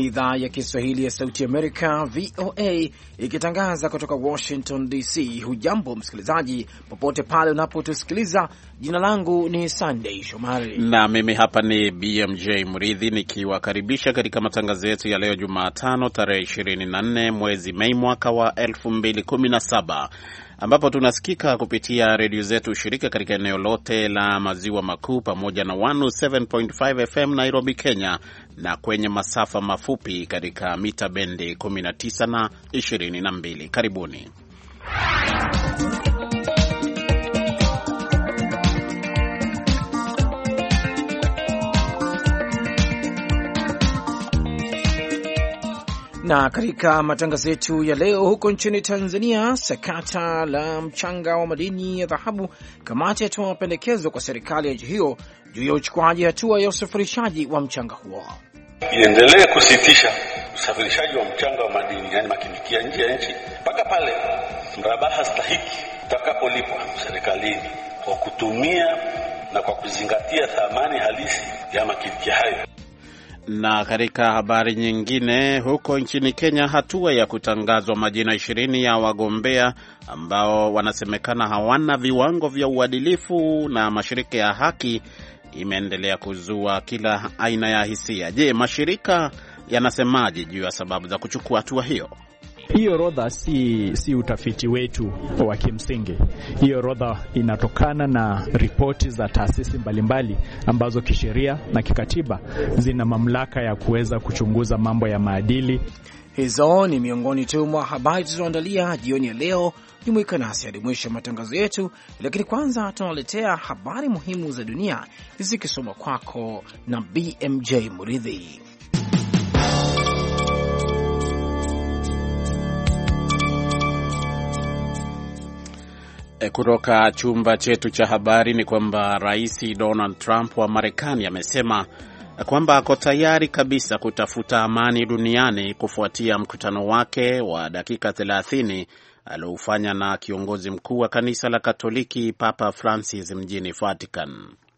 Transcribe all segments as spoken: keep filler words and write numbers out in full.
idhaa ya Kiswahili ya Sauti Amerika, V O A, ikitangaza kutoka Washington D C. Hujambo msikilizaji, popote pale unapotusikiliza. Jina langu ni Sunday Shomari na mimi hapa ni B M J Mridhi nikiwakaribisha katika matangazo yetu ya leo Jumatano tarehe ishirini na nne mwezi Mei mwaka wa elfu mbili kumi na saba, ambapo tunasikika kupitia redio zetu shirika katika eneo lote la maziwa makuu pamoja na mia moja saba nukta tano F M Nairobi, Kenya, na kwenye masafa mafupi katika mita bendi kumi na tisa na ishirini na mbili. Karibuni. Na katika matangazo yetu ya leo, huko nchini Tanzania, sakata la mchanga wa madini ya dhahabu, kamati yatoa mapendekezo kwa serikali ya nchi hiyo juu ya uchukuaji hatua ya usafirishaji wa mchanga huo. Iendelee kusitisha usafirishaji wa mchanga wa madini, yani makinikia, nje ya nchi mpaka pale mrabaha stahiki utakapolipwa serikalini kwa kutumia na kwa kuzingatia thamani halisi ya makinikia hayo. Na katika habari nyingine, huko nchini Kenya, hatua ya kutangazwa majina ishirini ya wagombea ambao wanasemekana hawana viwango vya uadilifu na mashirika ya haki imeendelea kuzua kila aina ya hisia. Je, mashirika yanasemaje juu ya sababu za kuchukua hatua hiyo? Hiyo orodha si, si utafiti wetu wa kimsingi. Hiyo orodha inatokana na ripoti za taasisi mbalimbali ambazo kisheria na kikatiba zina mamlaka ya kuweza kuchunguza mambo ya maadili. Hizo ni miongoni tu mwa habari tulizoandalia jioni ya leo. Jumuika nasi hadi mwisho matangazo yetu, lakini kwanza tunaletea habari muhimu za dunia zikisoma kwako na B M J Muridhi. Kutoka chumba chetu cha habari ni kwamba Rais Donald Trump wa Marekani amesema kwamba ako tayari kabisa kutafuta amani duniani kufuatia mkutano wake wa dakika thelathini aliofanya na kiongozi mkuu wa kanisa la Katoliki Papa Francis mjini Vatican.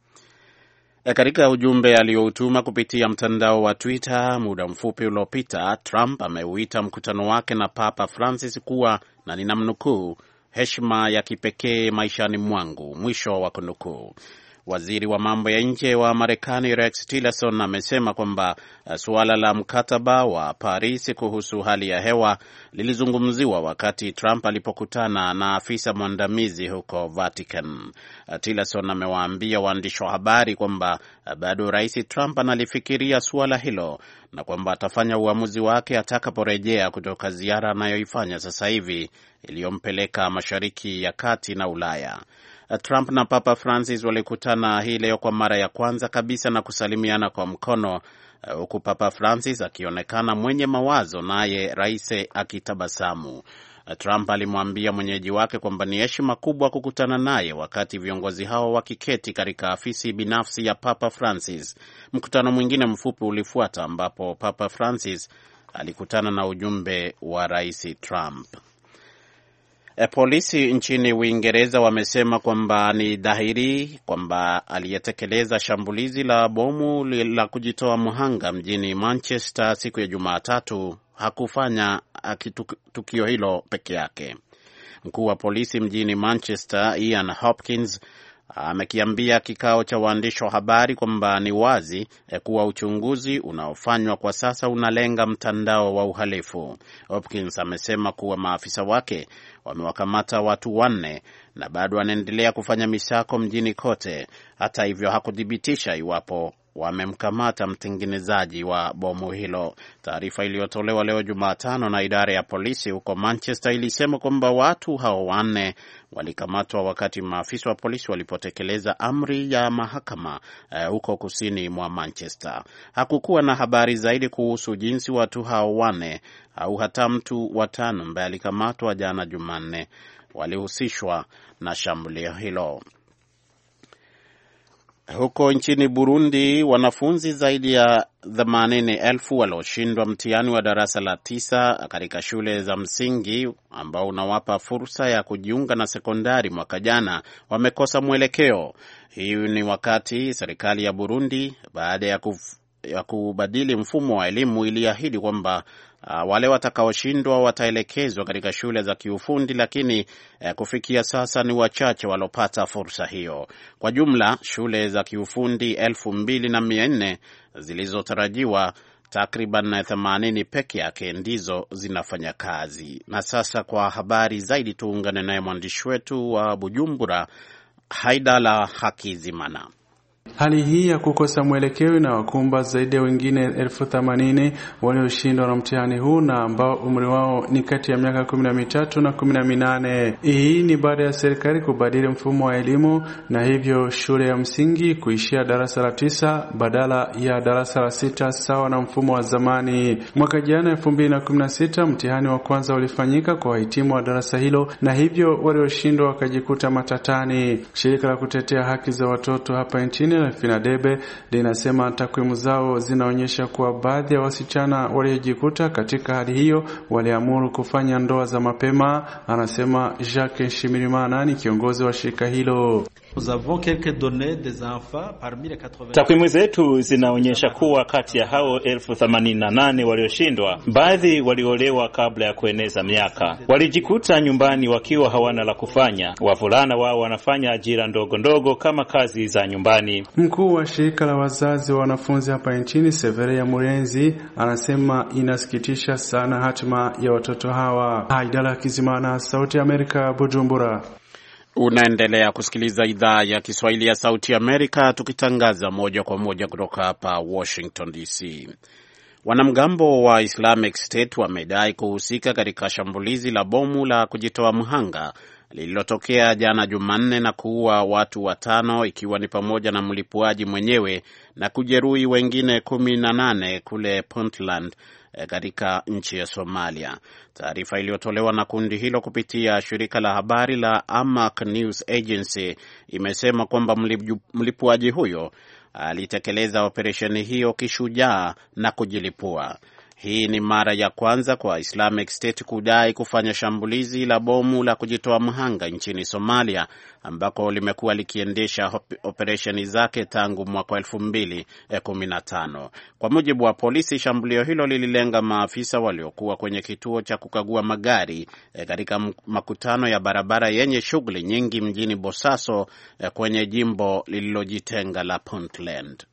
Katika ujumbe alioutuma kupitia mtandao wa Twitter muda mfupi uliopita, Trump ameuita mkutano wake na Papa Francis kuwa, na ninamnukuu, heshima ya kipekee maishani mwangu, mwisho wa kunukuu. Waziri wa mambo ya nje wa Marekani Rex Tillerson amesema kwamba suala la mkataba wa Paris kuhusu hali ya hewa lilizungumziwa wakati Trump alipokutana na afisa mwandamizi huko Vatican. Tillerson amewaambia waandishi wa habari kwamba bado Rais Trump analifikiria suala hilo na kwamba atafanya uamuzi wake atakaporejea kutoka ziara anayoifanya sasa hivi iliyompeleka Mashariki ya Kati na Ulaya. Trump na Papa Francis walikutana hii leo kwa mara ya kwanza kabisa na kusalimiana kwa mkono, huku Papa Francis akionekana mwenye mawazo naye rais akitabasamu. Trump alimwambia mwenyeji wake kwamba ni heshima kubwa kukutana naye wakati viongozi hao wakiketi katika afisi binafsi ya Papa Francis. Mkutano mwingine mfupi ulifuata ambapo Papa Francis alikutana na ujumbe wa Rais Trump. E, polisi nchini Uingereza wamesema kwamba ni dhahiri kwamba aliyetekeleza shambulizi la bomu la kujitoa mhanga mjini Manchester siku ya Jumatatu hakufanya tukio hilo peke yake. Mkuu wa polisi mjini Manchester, Ian Hopkins, amekiambia kikao cha waandishi wa habari kwamba ni wazi kuwa uchunguzi unaofanywa kwa sasa unalenga mtandao wa uhalifu. Hopkins amesema kuwa maafisa wake wamewakamata watu wanne na bado wanaendelea kufanya misako mjini kote. Hata hivyo hakuthibitisha iwapo wamemkamata mtengenezaji wa bomu hilo. Taarifa iliyotolewa leo Jumatano na idara ya polisi huko Manchester ilisema kwamba watu hao wanne walikamatwa wakati maafisa wa polisi walipotekeleza amri ya mahakama uh, huko kusini mwa Manchester. Hakukuwa na habari zaidi kuhusu jinsi watu hao wanne au hata mtu watano ambaye alikamatwa jana Jumanne walihusishwa na shambulio hilo. Huko nchini Burundi, wanafunzi zaidi ya themanini elfu walioshindwa mtihani wa darasa la tisa katika shule za msingi ambao unawapa fursa ya kujiunga na sekondari mwaka jana wamekosa mwelekeo. Hii ni wakati serikali ya Burundi baada ya kuf ya kubadili mfumo wa elimu iliahidi kwamba uh, wale watakaoshindwa wataelekezwa katika shule za kiufundi, lakini uh, kufikia sasa ni wachache walopata fursa hiyo. Kwa jumla shule za kiufundi elfu mbili na mia nne zilizotarajiwa, takriban themanini peke yake ndizo zinafanya kazi. Na sasa kwa habari zaidi tuungane naye mwandishi wetu wa Bujumbura, Haidala Hakizimana. Hali hii ya kukosa mwelekeo na wakumba zaidi ya wengine elfu themanini walioshindwa na mtihani huu na ambao umri wao ni kati ya miaka kumi na mitatu na kumi na minane. Hii ni baada ya serikali kubadili mfumo wa elimu na hivyo shule ya msingi kuishia darasa la tisa badala ya darasa la sita sawa na mfumo wa zamani. Mwaka jana elfu mbili na kumi na sita mtihani wa kwanza ulifanyika kwa wahitimu wa darasa hilo na hivyo walioshindwa wakajikuta matatani. Shirika la kutetea haki za watoto hapa nchini la Finadebe linasema takwimu zao zinaonyesha kuwa baadhi ya wasichana waliojikuta katika hali hiyo waliamuru kufanya ndoa za mapema. Anasema Jacques Shimirimana, ni kiongozi wa shirika hilo. Takwimu zetu zinaonyesha kuwa kati ya hao elfu themanini na nane walioshindwa, baadhi waliolewa kabla ya kueneza miaka. Walijikuta nyumbani wakiwa hawana la kufanya. Wavulana wao wanafanya ajira ndogo ndogo kama kazi za nyumbani. Mkuu wa shirika la wazazi wa wanafunzi hapa nchini, Severia Murenzi, anasema inasikitisha sana hatima ya watoto hawa. Haidala Kizimana, Sauti ya Amerika, Bujumbura. Unaendelea kusikiliza idhaa ya Kiswahili ya Sauti ya Amerika, tukitangaza moja kwa moja kutoka hapa Washington D C. Wanamgambo wa Islamic State wamedai kuhusika katika shambulizi la bomu la kujitoa mhanga lililotokea jana Jumanne na kuua watu watano, ikiwa ni pamoja na mlipuaji mwenyewe, na kujeruhi wengine kumi na nane kule Puntland katika nchi ya Somalia. Taarifa iliyotolewa na kundi hilo kupitia shirika la habari la Amaq News Agency imesema kwamba mlipuaji huyo alitekeleza operesheni hiyo kishujaa na kujilipua. Hii ni mara ya kwanza kwa Islamic State kudai kufanya shambulizi la bomu la kujitoa mhanga nchini Somalia, ambako limekuwa likiendesha operesheni zake tangu mwaka elfu mbili kumi na tano. Kwa mujibu wa polisi, shambulio hilo lililenga maafisa waliokuwa kwenye kituo cha kukagua magari katika makutano ya barabara yenye shughuli nyingi mjini Bosaso kwenye jimbo lililojitenga la Puntland.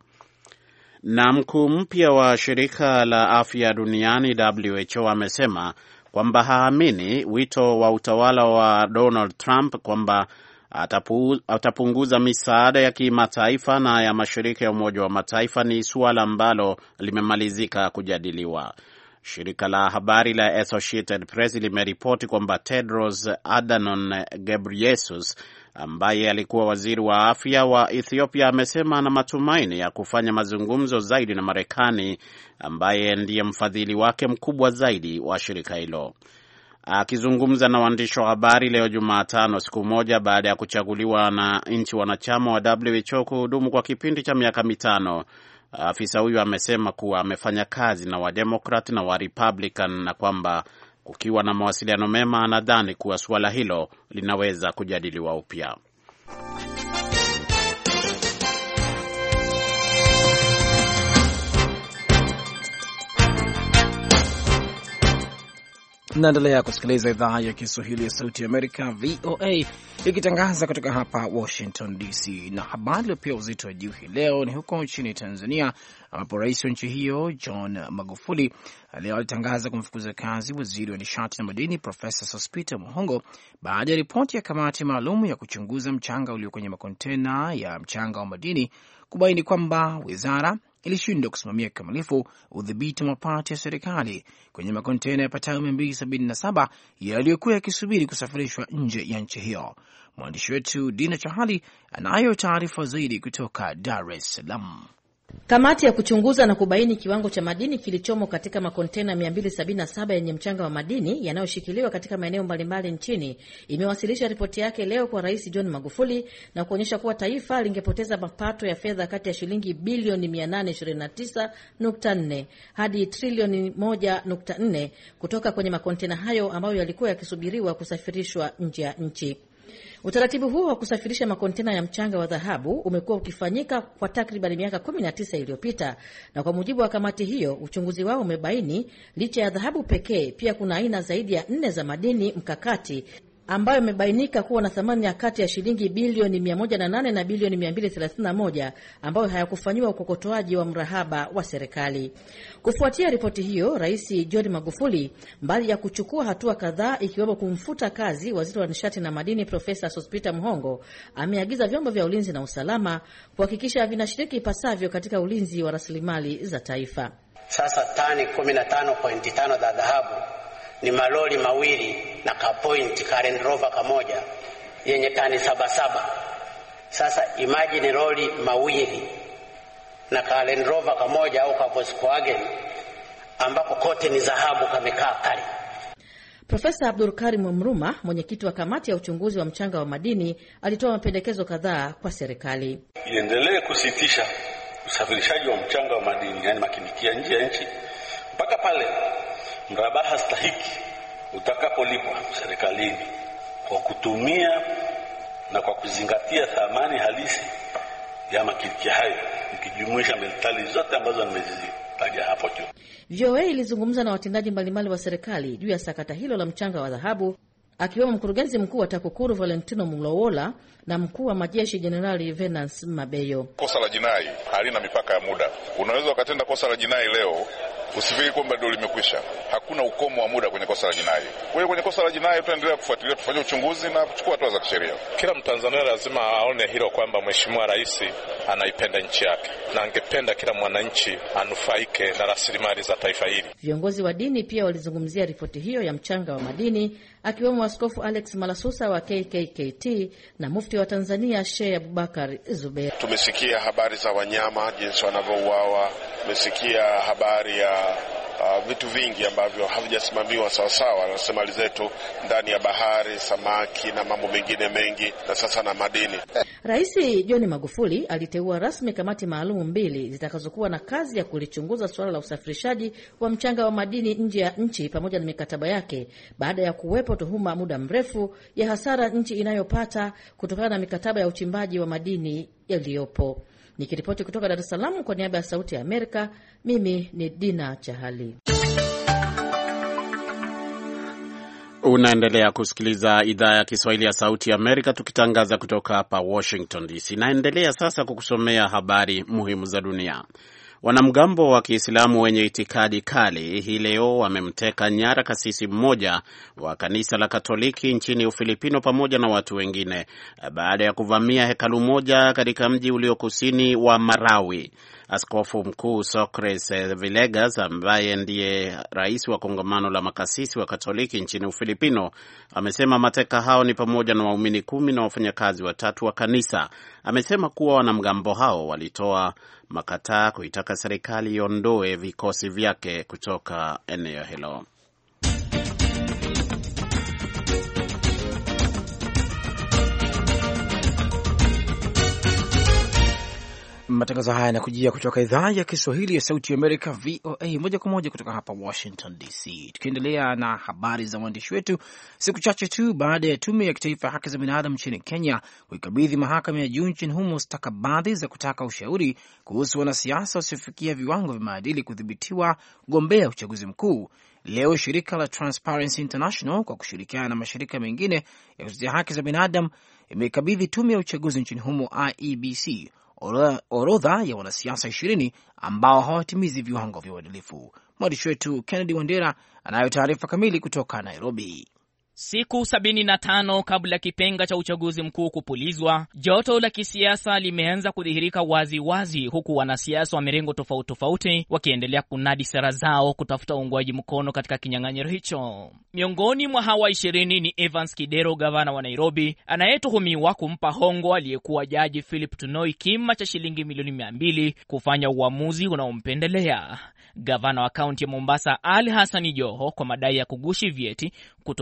Na mkuu mpya wa shirika la afya duniani W H O amesema kwamba haamini wito wa utawala wa Donald Trump kwamba atapu, atapunguza misaada ya kimataifa na ya mashirika ya Umoja wa Mataifa ni suala ambalo limemalizika kujadiliwa. Shirika la habari la Associated Press limeripoti kwamba Tedros Adhanom Ghebreyesus, ambaye alikuwa waziri wa afya wa Ethiopia, amesema ana matumaini ya kufanya mazungumzo zaidi na Marekani, ambaye ndiye mfadhili wake mkubwa zaidi wa shirika hilo. Akizungumza na waandishi wa habari leo Jumatano, siku moja baada ya kuchaguliwa na nchi wanachama wa W H O kuhudumu kwa kipindi cha miaka mitano, afisa huyu amesema kuwa amefanya kazi na Wademokrat na Warepublican na kwamba kukiwa na mawasiliano mema anadhani kuwa suala hilo linaweza kujadiliwa upya. Naendelea kusikiliza idhaa ya Kiswahili ya Sauti ya Amerika, V O A, ikitangaza kutoka hapa Washington D C. Na habari iliyopewa uzito wa juu hii leo ni huko nchini Tanzania, ambapo rais wa nchi hiyo John Magufuli leo alitangaza kumfukuza kazi waziri wa nishati na madini Profesa Sospeter Muhongo baada ya ripoti ya kamati maalum ya kuchunguza mchanga ulio kwenye makontena ya mchanga wa madini kubaini kwamba wizara ilishindwa kusimamia kikamilifu udhibiti wa mapato ya serikali kwenye makontena yapatayo mia mbili sabini na saba yaliyokuwa yakisubiri kusafirishwa nje ya nchi hiyo. Mwandishi wetu Dina Chahali anayo taarifa zaidi kutoka Dar es Salaam. Kamati ya kuchunguza na kubaini kiwango cha madini kilichomo katika makontena mia mbili sabini na saba yenye mchanga wa madini yanayoshikiliwa katika maeneo mbalimbali nchini imewasilisha ripoti yake leo kwa Rais John Magufuli na kuonyesha kuwa taifa lingepoteza mapato ya fedha kati ya shilingi bilioni mia nane ishirini na tisa nukta nne hadi trilioni moja nukta nne kutoka kwenye makontena hayo ambayo yalikuwa yakisubiriwa kusafirishwa nje ya nchi. Utaratibu huo wa kusafirisha makontena ya mchanga wa dhahabu umekuwa ukifanyika kwa takriban miaka kumi na tisa iliyopita, na kwa mujibu wa kamati hiyo, uchunguzi wao umebaini licha ya dhahabu pekee, pia kuna aina zaidi ya nne za madini mkakati ambayo imebainika kuwa na thamani ya kati ya shilingi bilioni mia moja na nane na bilioni mia mbili thelathini na moja ambayo hayakufanyiwa ukokotoaji wa mrahaba wa serikali. Kufuatia ripoti hiyo, Rais John Magufuli, mbali ya kuchukua hatua kadhaa ikiwemo kumfuta kazi waziri wa nishati na madini Profesa Sospeter Muhongo, ameagiza vyombo vya ulinzi na usalama kuhakikisha vinashiriki ipasavyo katika ulinzi wa rasilimali za taifa. Sasa tani kumi na tano nukta tano za dhahabu ni malori mawili na kapoint ka Land Rover kamoja yenye tani saba saba. Sasa imagine lori mawili na ka Land Rover kamoja au ka Volkswagen ambako kote ni dhahabu kamekaa kali. Profesa Abdul Karim Mruma, mwenyekiti wa kamati ya uchunguzi wa mchanga wa madini, alitoa mapendekezo kadhaa kwa serikali. Iendelee kusitisha usafirishaji wa mchanga wa madini, yani makinikia, nje ya nchi mpaka pale mrabaha stahiki utakapolipwa serikalini kwa kutumia na kwa kuzingatia thamani halisi ya makinikia hayo, ikijumuisha metali zote ambazo nimezitaja hapo juu. V O A ilizungumza na watendaji mbalimbali wa serikali juu ya sakata hilo la mchanga wa dhahabu, akiwemo mkurugenzi mkuu wa TAKUKURU Valentino Mlowola na mkuu wa majeshi Jenerali Venance Mabeyo. Kosa la jinai halina mipaka ya muda. Unaweza ukatenda kosa la jinai leo, usifikiri kwamba ndio limekwisha. Hakuna ukomo wa muda kwenye kosa la jinai. Kwa hiyo kwenye kosa la jinai tutaendelea kufuatilia, tufanye uchunguzi na kuchukua hatua za kisheria. Kila Mtanzania lazima aone hilo kwamba Mheshimiwa Rais anaipenda nchi yake na angependa kila mwananchi anufaike na rasilimali za taifa hili. Viongozi wa dini pia walizungumzia ripoti hiyo ya mchanga wa madini, akiwemo Askofu Alex Malasusa wa K K K T na Mufti wa Tanzania Sheikh Abubakar Zubeir. Tumesikia habari za wanyama jinsi wanavyouawa, tumesikia habari ya Uh, vitu vingi ambavyo havijasimamiwa sawa sawa na rasilimali zetu ndani ya bahari, samaki na mambo mengine mengi, na sasa na madini. Rais John Magufuli aliteua rasmi kamati maalum mbili zitakazokuwa na kazi ya kulichunguza suala la usafirishaji wa mchanga wa madini nje ya nchi pamoja na mikataba yake, baada ya kuwepo tuhuma muda mrefu ya hasara nchi inayopata kutokana na mikataba ya uchimbaji wa madini yaliyopo. Nikiripoti kutoka Dar es Salaam kwa niaba ya Sauti ya Amerika, mimi ni Dina Chahali. Unaendelea kusikiliza idhaa ya Kiswahili ya Sauti ya Amerika, tukitangaza kutoka hapa Washington D C. Naendelea sasa kukusomea habari muhimu za dunia. Wanamgambo wa Kiislamu wenye itikadi kali hii leo wamemteka nyara kasisi mmoja wa kanisa la Katoliki nchini Ufilipino pamoja na watu wengine baada ya kuvamia hekalu moja katika mji ulio kusini wa Marawi. Askofu mkuu Socrates Villegas, ambaye ndiye rais wa kongamano la makasisi wa Katoliki nchini Ufilipino, amesema mateka hao ni pamoja na waumini kumi na wafanyakazi watatu wa kanisa. Amesema kuwa wanamgambo hao walitoa makataa kuitaka serikali iondoe vikosi vyake kutoka eneo hilo. Matangazo haya yanakujia kutoka idhaa ya Kiswahili ya Sauti ya Amerika, V O A, moja kwa moja kutoka hapa Washington D C. Tukiendelea na habari za waandishi wetu, siku chache tu baada ya tume ya kitaifa ya haki za binadamu nchini Kenya kuikabidhi mahakama ya juu nchini humo stakabadhi za kutaka ushauri kuhusu wanasiasa wasiofikia viwango vya maadili kudhibitiwa kugombea uchaguzi mkuu, leo shirika la Transparency International kwa kushirikiana na mashirika mengine ya kutetea haki za binadamu imeikabidhi tume ya uchaguzi nchini humo I E B C orodha ya wanasiasa ishirini ambao hawatimizi viwango vya uadilifu. Mwandishi wetu Kennedy Wandera anayo taarifa kamili kutoka Nairobi. Siku sabini na tano kabla ya kipenga cha uchaguzi mkuu kupulizwa, joto la kisiasa limeanza kudhihirika wazi wazi, huku wanasiasa wa mirengo tofauti tofauti wakiendelea kunadi sera zao kutafuta uungwaji mkono katika kinyang'anyiro hicho. Miongoni mwa hawa ishirini ni Evans Kidero, gavana wa Nairobi, anayetuhumiwa kumpa hongo aliyekuwa jaji Philip Tunoi kima cha shilingi milioni mia mbili kufanya uamuzi unaompendelea. Gavana wa kaunti ya Mombasa Ali Hassan Joho kwa madai ya kugushi vyeti kutokana na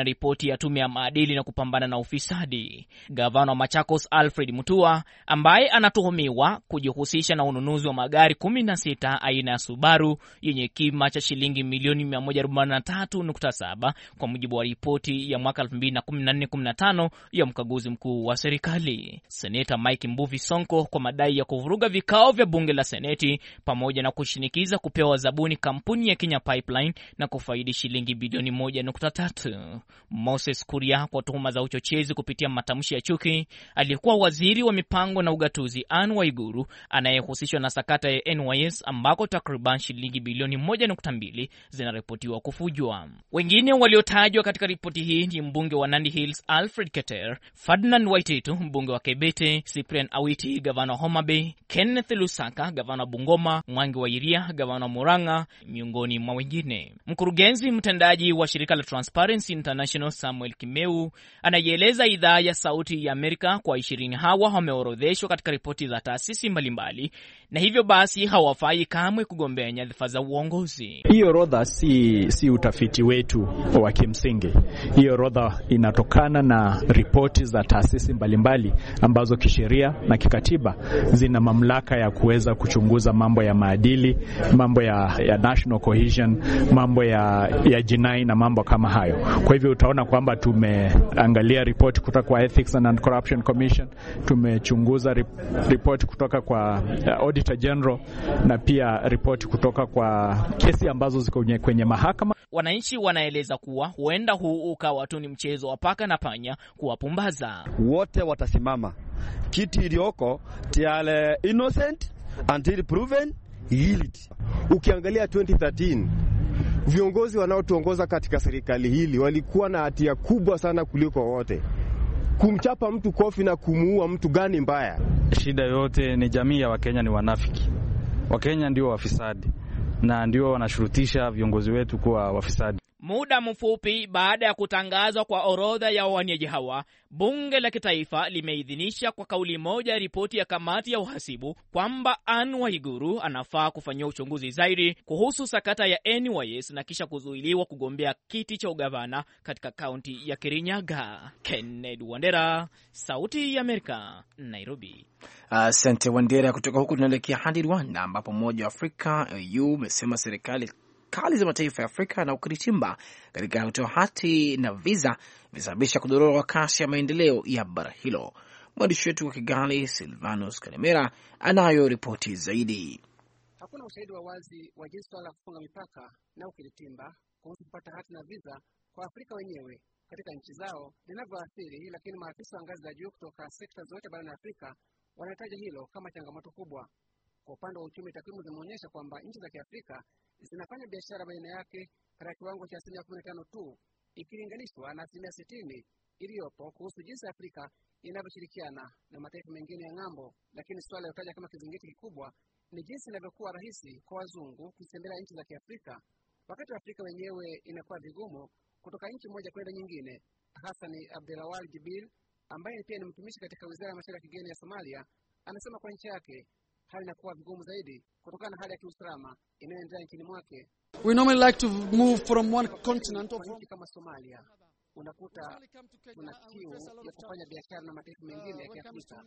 na ripoti ya tume ya maadili na kupambana na ufisadi. Gavana wa Machakos Alfred Mutua, ambaye anatuhumiwa kujihusisha na ununuzi wa magari kumi na sita aina ya Subaru yenye kima cha shilingi milioni mia moja arobaini na tatu nukta saba kwa mujibu wa ripoti ya mwaka elfu mbili na kumi na nne kumi na tano ya mkaguzi mkuu wa serikali. Seneta Mike Mbuvi Sonko kwa madai ya kuvuruga vikao vya bunge la Seneti pamoja na kushinikiza kupewa zabuni kampuni ya Kenya Pipeline na kufaidi shilingi bilioni moja nukta tatu. Moses Kuria kwa tuhuma za uchochezi kupitia matamshi ya chuki. Aliyekuwa waziri wa mipango na ugatuzi Anne Waiguru anayehusishwa na sakata ya N Y S ambako takriban shilingi bilioni moja nukta mbili zinaripotiwa kufujwa. Wengine waliotajwa katika ripoti hii ni mbunge wa Nandi Hills Alfred Keter, Ferdinand Waititu mbunge wa Kebete, Cyprian Awiti gavana Homa Bay, Kenneth Lusaka gavana Bungoma, Mwangi wa Iria gavana Murang'a, miongoni mwa wengine. Mkurugenzi mtendaji wa shirika la Transparency International Samuel Kimeu anajieleza idhaa ya Sauti ya Amerika kwa ishirini hawa wameorodheshwa katika ripoti za taasisi mbalimbali na hivyo basi hawafai kamwe kugombea nyadhifa za uongozi. Hiyo orodha si si utafiti wetu wa kimsingi. Hiyo orodha inatokana na ripoti za taasisi mbalimbali ambazo kisheria na kikatiba zina mamlaka ya kuweza kuchunguza mambo ya maadili, mambo ya, ya national cohesion, mambo ya, ya jinai na mambo kama hayo. Kwa hivyo utaona kwamba tumeangalia ripoti kutoka kwa Ethics and Corruption Commission, tumechunguza ripoti kutoka kwa uh, Auditor General na pia ripoti kutoka kwa kesi ambazo ziko kwenye mahakama. Wananchi wanaeleza kuwa huenda huu ukawa tu ni mchezo wa paka na panya kuwapumbaza. Wote watasimama. Kiti iliyoko tiale innocent until proven guilty. Ukiangalia twenty thirteen viongozi wanaotuongoza katika serikali hili walikuwa na hatia kubwa sana kuliko wote. Kumchapa mtu kofi na kumuua mtu gani mbaya? Shida yote ni jamii ya Wakenya ni wanafiki. Wakenya ndio wafisadi na ndio wanashurutisha viongozi wetu kuwa wafisadi. Muda mfupi baada ya kutangazwa kwa orodha ya wawaniaji hawa, bunge la kitaifa limeidhinisha kwa kauli moja ripoti ya kamati ya uhasibu kwamba Anne Waiguru anafaa kufanyia uchunguzi zaidi kuhusu sakata ya N Y S na kisha kuzuiliwa kugombea kiti cha ugavana katika kaunti ya Kirinyaga. Kennedy Wandera, Sauti ya Amerika, Nairobi. Asante uh, Wandera. Kutoka huku tunaelekea hadi Rwanda ambapo Umoja wa Afrika E U umesema serikali kali za mataifa ya Afrika na ukiritimba katika kutoa hati na visa visababisha kudorora kwa kasi ya maendeleo ya bara hilo. Mwandishi wetu wa Kigali Silvanus Kalemera anayo ripoti zaidi. Hakuna ushahidi wa wazi wa jinsi swala la kufunga mipaka na ukiritimba kuhusu kupata hati na visa kwa Afrika wenyewe katika nchi zao linavyoathiri, lakini maafisa wa ngazi za juu kutoka sekta zote barani Afrika wanataja hilo kama changamoto kubwa. Kwa upande wa uchumi, takwimu zimeonyesha kwamba nchi za Kiafrika zinafanya biashara baina yake katika kiwango cha asilimia kumi na tano tu ikilinganishwa na asilimia sitini iliyopo kuhusu jinsi Afrika inavyoshirikiana na mataifa mengine ya ng'ambo. Lakini swala lilotaja kama kizingiti kikubwa ni jinsi inavyokuwa rahisi kwa wazungu kutembelea nchi za Kiafrika wakati Afrika wenyewe inakuwa vigumu kutoka nchi moja kwenda nyingine. Hassan Abdelawal Jibil ambaye pia ni mtumishi katika Wizara ya Mashauri ya Kigeni ya Somalia anasema kwa nchi yake hali inakuwa vigumu zaidi kutokana na hali ya kiusalama inayoendelea nchini mwake. We normally like to move from one continent of nchi kama Somalia. Unakuta kuna kiu ya kufanya biashara na mataifa mengine ya Kiafrika.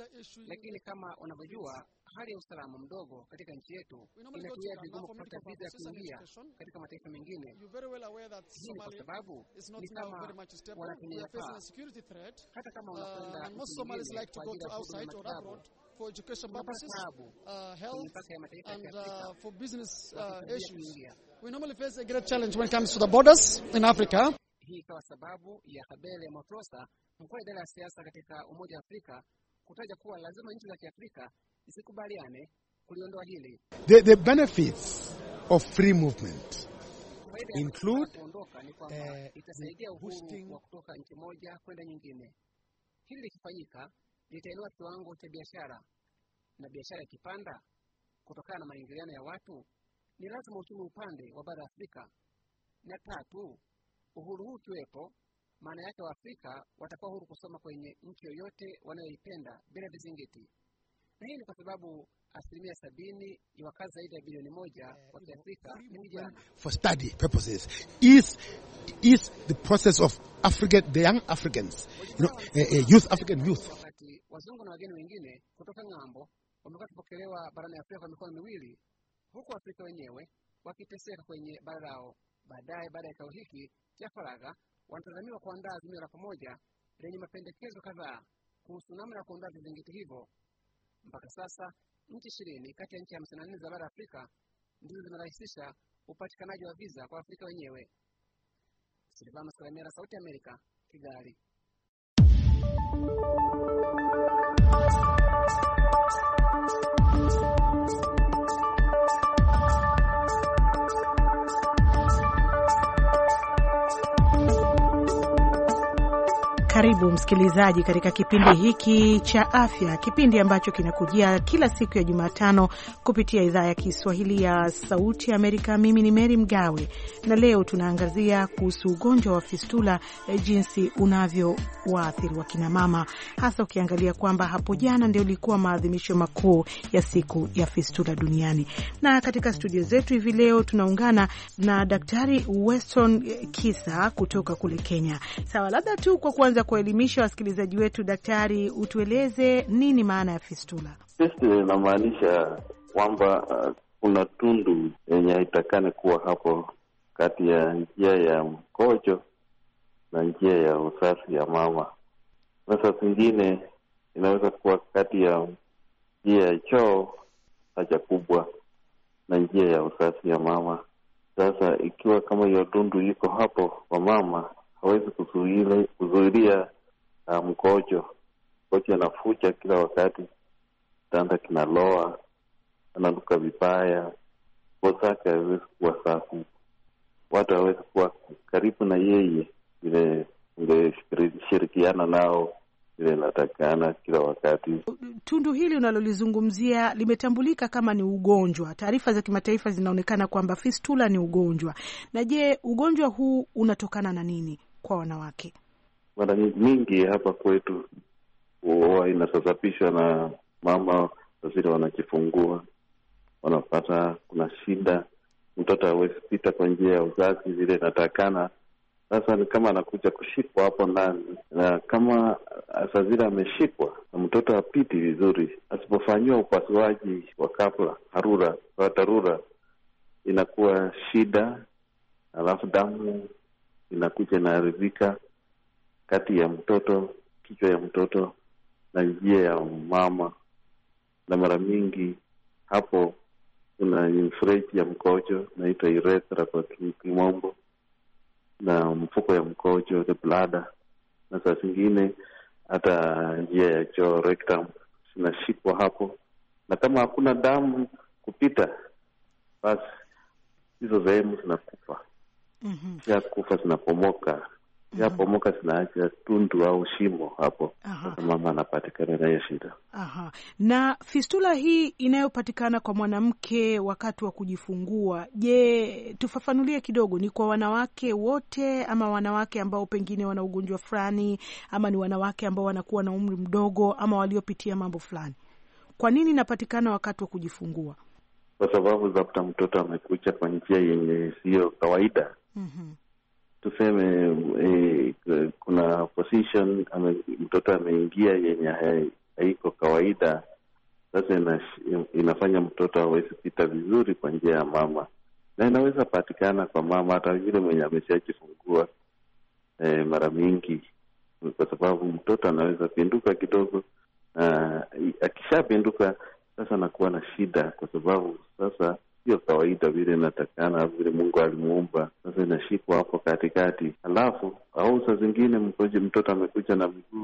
Lakini kama unavyojua hali ya usalama mdogo katika nchi yetu inatuia vigumu kupata visa ya kuingia katika mataifa mengine. Hii ni kwa sababu ni kama wanatumia paa. Hata kama unakwenda most Somalis like to go to outside or abroad for education purposes, uh, health and uh, for business uh, issues. We normally face a great challenge when it comes to the borders in Africa. Hii kwa sababu ya Habele Motrosa, mkuu wa idara ya siasa katika Umoja wa Afrika, kutaja kuwa lazima nchi za Kiafrika zikubaliane kuliondoa hili. The, the benefits of free movement include uh, itasaidia uhuru wa kutoka nchi moja kwenda nyingine. Hili likifanyika litainua kiwango cha biashara, na biashara ikipanda kutokana na maingiliano ya watu ni lazima uchumi upande wa bara Afrika. Na tatu, uhuru huu kiwepo, maana yake wa Afrika watakuwa huru kusoma kwenye nchi yoyote wanayoipenda bila vizingiti. Na hii ni kwa sababu asilimia sabini ya wakazi zaidi ya bilioni moja wa Kiafrika ni vijana. For study purposes is is the process of Africa, the young Africans, you know, uh, uh, youth, African youth. Wakati wazungu na wageni wengine kutoka ng'ambo wamekuwa kupokelewa barani Afrika kwa mikono miwili, huku Afrika wenyewe wakiteseka kwenye bara lao. Baadaye, baada ya kikao hiki cha faragha, wanatazamiwa kuandaa azimio la pamoja lenye mapendekezo kadhaa kuhusu namna ya kuondoa vizingiti hivyo. Mpaka sasa nchi ishirini kati ya nchi hamsini na nne za bara Afrika ndizo zinarahisisha upatikanaji wa visa kwa Afrika wenyewe. Silvano Salamera, Sauti ya Amerika, Kigali. Karibu msikilizaji katika kipindi hiki cha afya, kipindi ambacho kinakujia kila siku ya Jumatano kupitia idhaa ya Kiswahili ya Sauti ya Amerika. Mimi ni Mary Mgawe na leo tunaangazia kuhusu ugonjwa wa fistula, jinsi unavyowaathiri wakina mama, hasa ukiangalia kwamba hapo jana ndio ilikuwa maadhimisho makuu ya siku ya fistula duniani. Na katika studio zetu hivi leo tunaungana na Daktari Weston Kisa kutoka kule Kenya. Sawa, labda tu kwa kwanza kuelimisha wasikilizaji wetu, daktari, utueleze nini maana ya fistula? Fistula inamaanisha kwamba uh, kuna tundu yenye haitakane kuwa hapo kati ya njia ya mkojo na njia ya uzazi ya mama. Sasa zingine inaweza kuwa kati ya njia ya choo, haja kubwa, na njia ya uzazi ya mama. Sasa ikiwa kama hiyo tundu iko hapo kwa mama, hawezi kuzuilia kuzuilia uh, mkojo. Mkojo anafuja kila wakati, tanda kinaloa, ananuka vibaya, ngozi yake haiwezi kuwa safi. Watu hawezi kuwa karibu na yeye vile ungeshirikiana nao vile inatakana kila wakati. Tundu hili unalolizungumzia limetambulika kama ni ugonjwa. Taarifa za kimataifa zinaonekana kwamba fistula ni ugonjwa. Na je, ugonjwa huu unatokana na nini kwa wanawake? Mara nyingi hapa kwetu huwa inasababishwa na mama waziri wanajifungua, wanapata kuna shida, mtoto hawezi pita kwa njia ya uzazi vile inatakana. Sasa ni kama anakuja kushikwa hapo ndani, na kama asazira ameshikwa na mtoto hapiti vizuri, asipofanyiwa upasuaji wa kabla harura wa dharura, inakuwa shida, alafu damu inakuja inaharibika kati ya mtoto, kichwa ya mtoto na njia ya mama, na mara mingi hapo kuna mfereji ya mkojo naitwa urethra kwa kimombo, na mfuko ya mkojo, the bladder, na saa zingine hata njia ya choo, rectum, zinashikwa hapo, na kama hakuna damu kupita, basi hizo sehemu zinakufa. Mm-hmm. Ya kufa zinapomoka. Ya pomoka zinaacha tundu au shimo hapo. Sasa mama anapatikana na hiyo shida. Aha. Na fistula hii inayopatikana kwa mwanamke wakati wa kujifungua, je, tufafanulie kidogo, ni kwa wanawake wote ama wanawake ambao pengine wana ugonjwa fulani, ama ni wanawake ambao wanakuwa na umri mdogo ama waliopitia mambo fulani? Kwa nini inapatikana wakati wa kujifungua? Kwa sababu zapata mtoto amekuja kwa njia yenye sio kawaida. Mhm. Tuseme eh, kuna position ame, mtoto ameingia yenye haiko kawaida. Sasa ina, inafanya mtoto hawezi pita vizuri kwa njia ya mama, na inaweza patikana kwa mama hata yule mwenye ameshajifungua eh, mara mingi, kwa sababu mtoto anaweza pinduka kidogo, na akishapinduka sasa anakuwa na shida, kwa sababu sasa sio kawaida vile inatakana, vile Mungu alimuumba. Sasa inashikwa hapo katikati, alafu au saa zingine mkoje mtoto amekuja na miguu,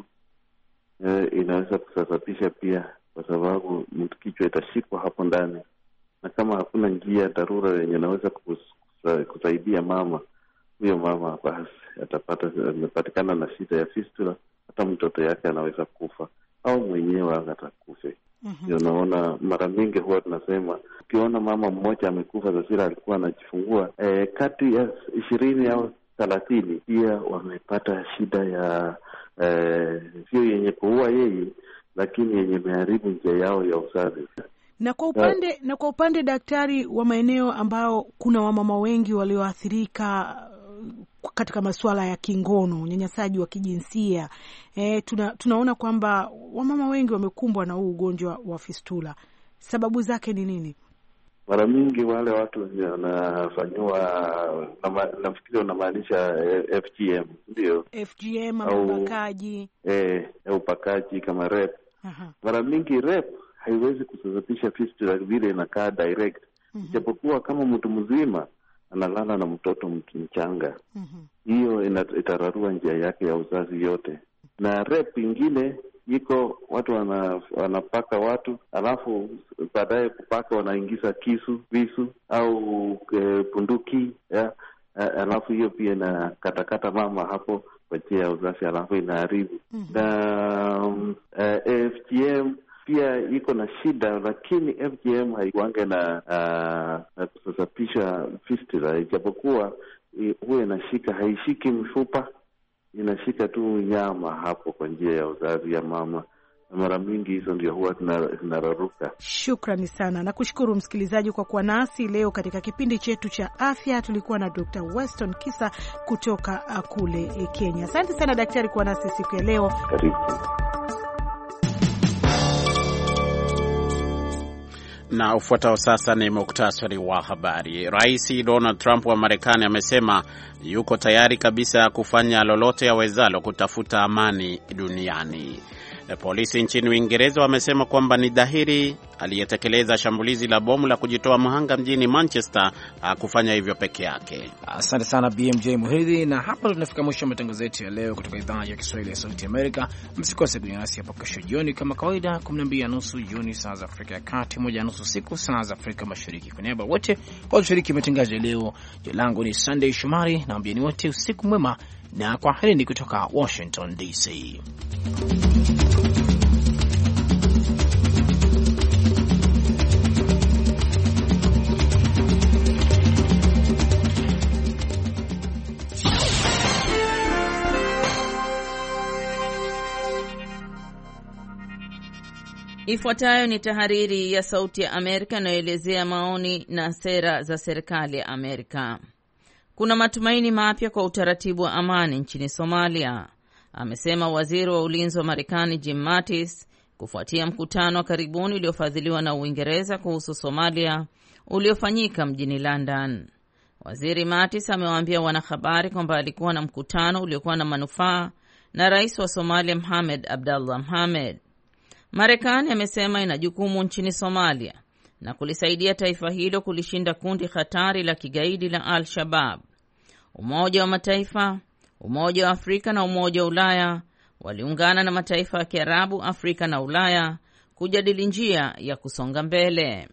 e, inaweza kusababisha pia, kwa sababu kichwa itashikwa hapo ndani, na kama hakuna njia dharura yenye inaweza kusaidia mama, huyo mama basi atapata amepatikana na shida ya fistula, hata mtoto yake anaweza kufa au mwenyewe atakufa. Mm-hmm. Unaona, mara mingi huwa tunasema ukiona mama mmoja amekufa sasa alikuwa anajifungua, e, kati ya ishirini au thelathini pia wamepata shida ya sio e, yenye kuua yeye, lakini yenye imeharibu njia yao ya uzazi. Na kwa upande yeah. na kwa upande daktari, wa maeneo ambao kuna wamama wengi walioathirika katika masuala ya kingono, unyanyasaji wa kijinsia. E, tuna, tunaona kwamba wamama wengi wamekumbwa na huu ugonjwa wa fistula. Sababu zake ni nini? Mara mingi wale watu wanafanywa, nafikiri unamaanisha F G M, ndio? F G M au upakaji. Eh, upakaji kama rape. Aha. Mara mingi rape haiwezi kusababisha fistula vile inakaa direct. Japokuwa mm-hmm. kama mtu mzima analala na mtoto mchanga, hiyo mm-hmm. itararua njia yake ya uzazi yote. Na rape ingine iko watu wana, wanapaka watu, alafu baadaye kupaka wanaingiza kisu, visu au e, punduki ya, alafu hiyo pia ina katakata mama hapo kwa njia ya uzazi, alafu inaharibu. Mm-hmm. Na um, uh, F G M pia iko na shida, lakini F G M haikuange na uh, na kusasafisha fistula, ijapokuwa huwa inashika, haishiki mfupa, inashika tu nyama hapo kwa njia ya uzazi ya mama. Mara mingi hizo ndio huwa zinararuka. Shukrani sana. Na kushukuru msikilizaji kwa kuwa nasi leo katika kipindi chetu cha afya. Tulikuwa na Doctor Weston Kisa kutoka kule Kenya. Asante sana daktari kuwa nasi siku ya leo. Karibu. Na ufuatao sasa ni muktasari wa habari. Rais Donald Trump wa Marekani amesema yuko tayari kabisa kufanya lolote awezalo kutafuta amani duniani. Polisi nchini Uingereza wamesema kwamba ni dhahiri aliyetekeleza shambulizi la bomu la kujitoa mhanga mjini Manchester kufanya hivyo peke yake. Asante sana B M J Muhidhi, na hapa tunafika mwisho wa matangazo yetu ya leo kutoka idhaa ya Kiswahili ya Sauti Amerika. Msikose kujiunga nasi hapo kesho jioni kama kawaida, kumi na mbili na nusu jioni saa za Afrika ya Kati, moja na nusu siku saa za Afrika Mashariki. Kwa niaba wote walioshiriki matangazo ya leo, jina langu ni Sunday Shumari, na ambieni wote usiku mwema na kwaherini kutoka Washington D C. Ifuatayo ni tahariri ya Sauti ya Amerika inayoelezea maoni na sera za serikali ya Amerika. Kuna matumaini mapya kwa utaratibu wa amani nchini Somalia, amesema waziri wa ulinzi wa Marekani Jim Mattis kufuatia mkutano wa karibuni uliofadhiliwa na Uingereza kuhusu Somalia uliofanyika mjini London. Waziri Mattis amewaambia wanahabari kwamba alikuwa na mkutano uliokuwa na manufaa na rais wa Somalia Mohamed Abdallah Mohamed. Marekani amesema ina jukumu nchini Somalia na kulisaidia taifa hilo kulishinda kundi hatari la kigaidi la Al-Shabaab. Umoja wa Mataifa, Umoja wa Afrika na Umoja wa Ulaya waliungana na mataifa ya Kiarabu, Afrika na Ulaya kujadili njia ya kusonga mbele.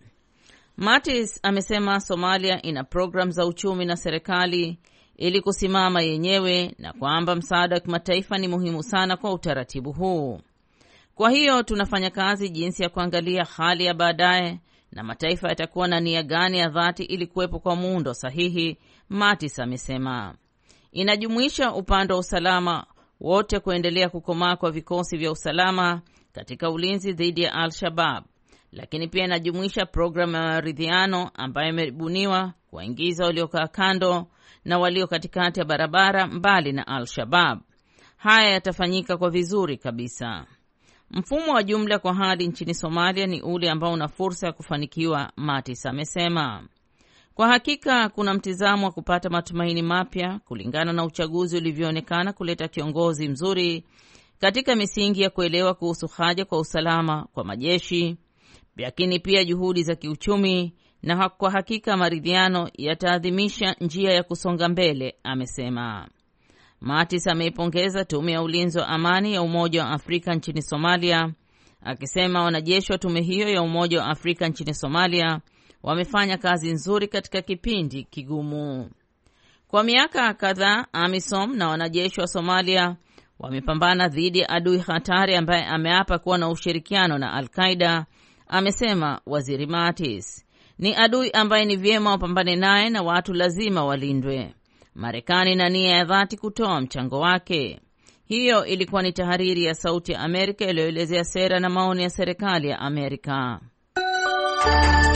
Mattis amesema Somalia ina program za uchumi na serikali ili kusimama yenyewe na kwamba msaada wa kimataifa ni muhimu sana kwa utaratibu huu. Kwa hiyo tunafanya kazi jinsi ya kuangalia hali ya baadaye na mataifa yatakuwa na nia gani ya dhati ili kuwepo kwa muundo sahihi, Mattis amesema. Inajumuisha upande wa usalama wote, kuendelea kukomaa kwa vikosi vya usalama katika ulinzi dhidi ya Al-Shabaab, lakini pia inajumuisha programu ya maridhiano ambayo imebuniwa kuwaingiza waliokaa kando na walio katikati ya barabara mbali na Al-Shabaab. Haya yatafanyika kwa vizuri kabisa. Mfumo wa jumla kwa hali nchini Somalia ni ule ambao una fursa ya kufanikiwa, Mattis amesema. Kwa hakika kuna mtizamo wa kupata matumaini mapya kulingana na uchaguzi ulivyoonekana kuleta kiongozi mzuri katika misingi ya kuelewa kuhusu haja kwa usalama kwa majeshi, lakini pia juhudi za kiuchumi, na kwa hakika maridhiano yataadhimisha njia ya kusonga mbele, amesema. Mattis ameipongeza tume ya ulinzi wa amani ya Umoja wa Afrika nchini Somalia, akisema wanajeshi wa tume hiyo ya Umoja wa Afrika nchini Somalia wamefanya kazi nzuri katika kipindi kigumu. Kwa miaka kadhaa, AMISOM na wanajeshi wa Somalia wamepambana dhidi ya adui hatari ambaye ameapa kuwa na ushirikiano na Al-Qaeda, amesema Waziri Mattis. Ni adui ambaye ni vyema wapambane naye na watu lazima walindwe. Marekani na nia ya dhati kutoa mchango wake. Hiyo ilikuwa ni tahariri ya Sauti ya Amerika iliyoelezea sera na maoni ya serikali ya Amerika.